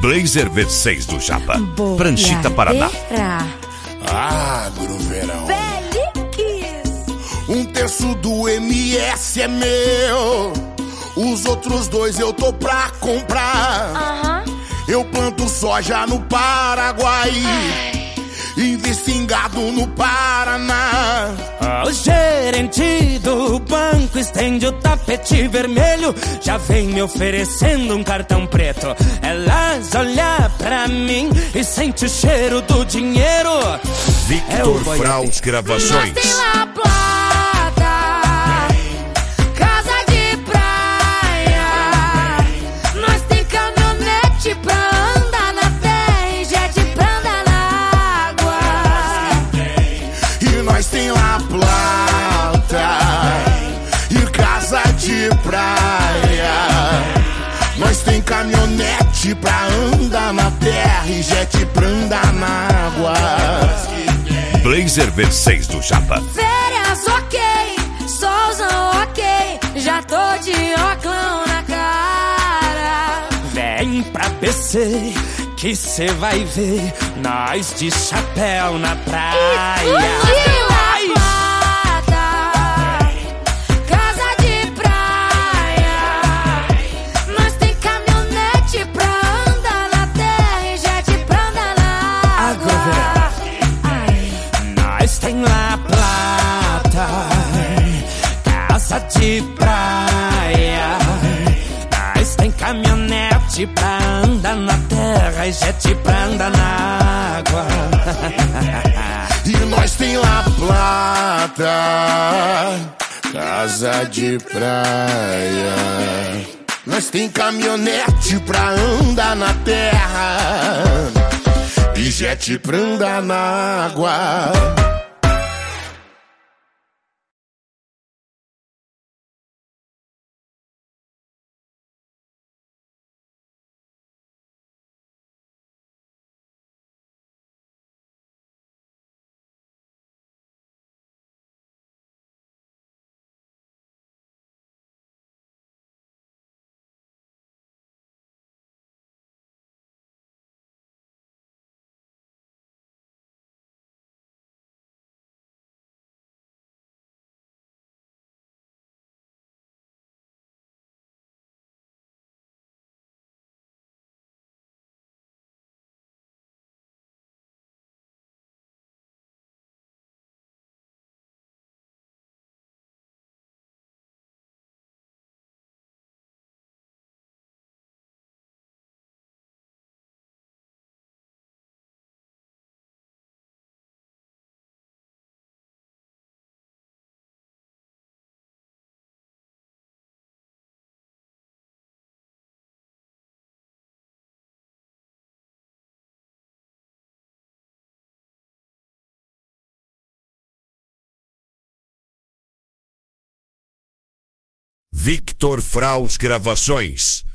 Blazer V6 do Japa. Pranchita, Paraná. Agroverão. Feliz. Um terço do MS é meu. Os outros dois eu tô pra comprar. Eu planto soja no Paraguai. Invisto em gado no Paraná. O gerente do banco estende o tapete vermelho. Já vem me oferecendo um cartão preto. Elas olham pra mim e sente o cheiro do dinheiro. Victor Fraus Gravações. Nós tem La Plata, casa de praia. Nós tem caminhonete pra andar na terra e jet pra andar na água. E nós tem La Plata e casa de praia. Nós tem caminhonete pra andar na terra e jet pra andar na água. Blazer V6 do Japa. Férias ok, solzão ok, já tô de óculos na cara. Vem pra BC que cê vai ver nós de chapéu na praia. Casa de praia. Nós tem caminhonete pra andar na terra e jet pra andar na água. Nós tem La Plata, casa de praia. Nós tem caminhonete pra andar na terra e jet pra andar na água. E nós tem La Plata, casa de praia. Nós tem caminhonete pra andar na terra e jet pra andar na água. Victor Fraus Gravações.